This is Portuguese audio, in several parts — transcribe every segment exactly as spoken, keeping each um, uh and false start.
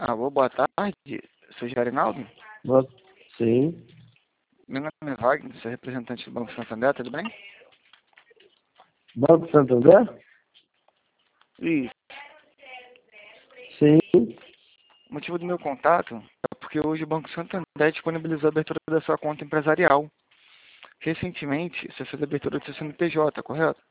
Alô, boa tarde. Sou Gerinaldo. Boa- Sim. Meu nome é Wagner, sou representante do Banco Santander, tudo bem? Banco Santander? Isso. Sim. O motivo do meu contato é porque hoje o Banco Santander disponibilizou a abertura da sua conta empresarial. Recentemente, você fez a abertura do seu C N P J, correto?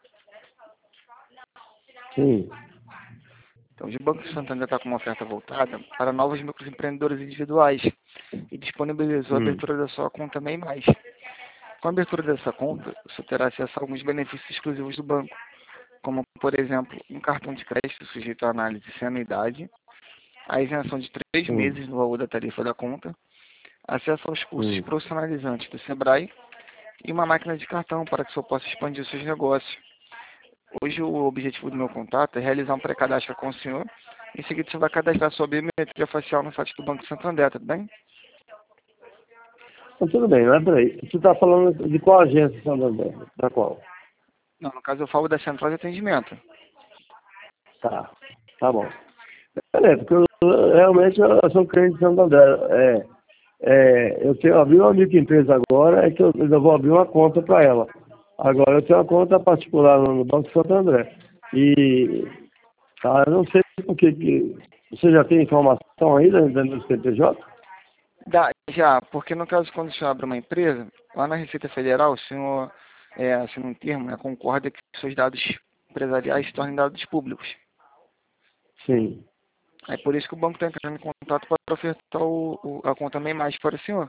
Sim. Então, hoje o Banco Santander está com uma oferta voltada para novos microempreendedores individuais e disponibilizou a Hum. abertura da sua conta MEI mais. Com a abertura dessa conta, você terá acesso a alguns benefícios exclusivos do banco, como, por exemplo, um cartão de crédito sujeito à análise sem anuidade, a isenção de três Hum. meses no valor da tarifa da conta, acesso aos cursos Hum. profissionalizantes do Sebrae e uma máquina de cartão para que o senhor possa expandir os seus negócios. Hoje o objetivo do meu contato é realizar um pré-cadastro com o senhor. Em seguida, você vai cadastrar sua biometria facial no site do Banco Santander, tudo bem? Então, tudo bem, não é por aí. Tu está falando de qual agência Santander? Da qual? Não, no caso eu falo da central de atendimento. Tá. Tá bom. É, porque eu, realmente eu sou cliente de Santander. É, é, eu tenho abri uma microempresa agora, é que eu ainda vou abrir uma conta para ela. Agora eu tenho uma conta particular no Banco Santander. E tá, eu não sei porque que. Você já tem informação aí dentro do C P J? Dá, já, porque no caso quando o senhor abre uma empresa, lá na Receita Federal, o senhor é, assina um termo, né, concorda que seus dados empresariais se tornem dados públicos. Sim. É por isso que o banco está entrando em contato para ofertar o, o- a conta MEI mais para o senhor.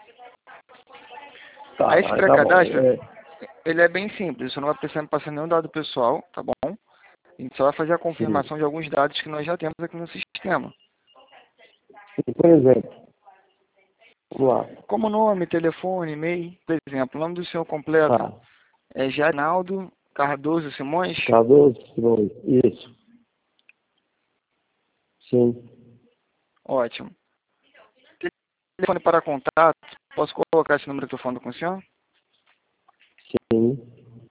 Tá, Aí esse tá, tá bom. pré-cadastro, É, ele é bem simples, você não vai precisar me passar nenhum dado pessoal, tá bom? A gente só vai fazer a sim. confirmação de alguns dados que nós já temos aqui no sistema. Sim, por exemplo, vamos lá. Como nome, telefone, e-mail, por exemplo, o nome do senhor completo Tá. é Jarinaldo Cardoso Simões. Cardoso, Simões. Isso. Sim. Ótimo. Telefone para contato, posso colocar esse número que eu estou falando com o senhor? Sim.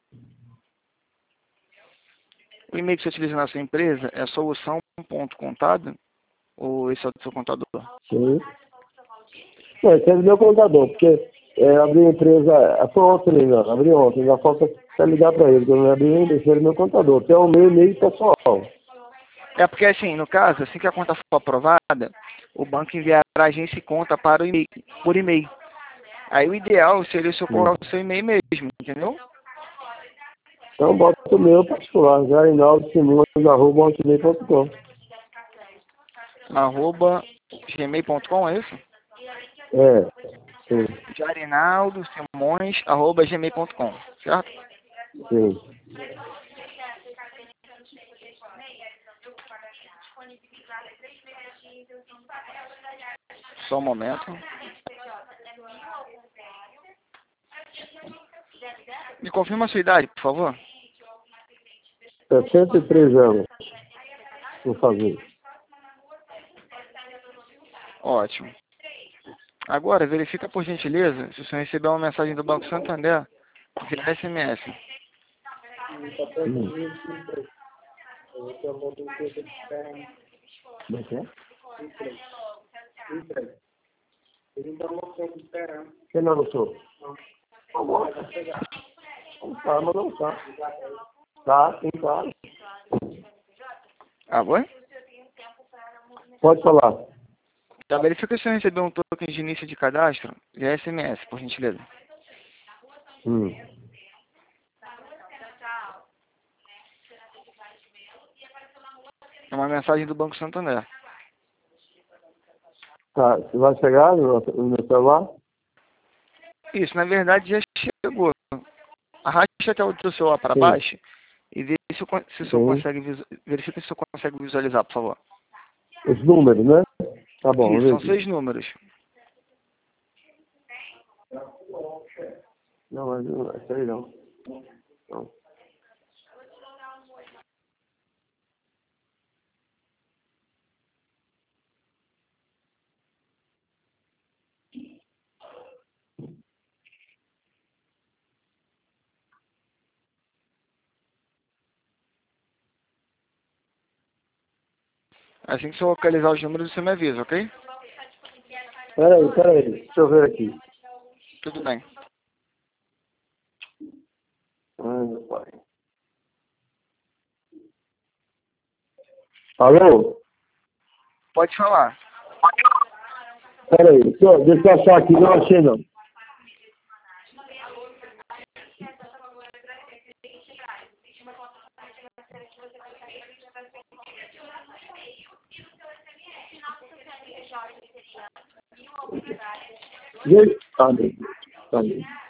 O e-mail que você utiliza na sua empresa é solução.contado, ou esse é o do seu contador? Sim. Não, esse é do meu contador, porque é, abri a empresa, foi ontem ainda, abri ontem, ainda falta até ligar para ele, porque eu não abri ainda, deixei ele no meu contador, que é o meu e-mail pessoal. É porque assim, no caso, assim que a conta for aprovada, o banco enviará a agência e conta para o e-mail, por e-mail. Aí o ideal seria o senhor Sim. colocar o seu e-mail mesmo, entendeu? Então bota o meu particular, jarinaldo simões arroba hotmail ponto com. Arroba gmail ponto com, é isso? É, sim, Jarinaldo Simões, arroba gmail ponto com, certo? sim. Só um momento. Me confirma a sua idade, por favor. sessenta e três anos, vou fazer. Ótimo. Agora, verifica por gentileza se o senhor recebeu uma mensagem do Banco Santander via S M S. Hum. Como é que é? Quem não gostou? Não tá, mas não tá. Tá, sim, claro. Ah, oi? Pode falar. Tá, verifica se o senhor recebeu um token de início de cadastro via S M S, por gentileza. Hum. É uma mensagem do Banco Santander. Tá, você vai chegar no, no meu celular? Isso, na verdade, já chegou. Arraste até o seu celular para Sim, baixo e vê se o, con- se o senhor sim. consegue visu- verifica se o senhor consegue visualizar, por favor. Os números, né? Tá bom, vamos Isso, ver são aqui. seis números. Não, mas não é isso aí não. Não. Assim que você localizar os números, você me avisa, ok? Peraí, peraí, deixa eu ver aqui. Tudo bem. Ai, meu pai. Alô? Pode falar. Peraí, deixa eu deixa eu achar aqui, não achei não. Gente, ah, meu Deus. Tá bem.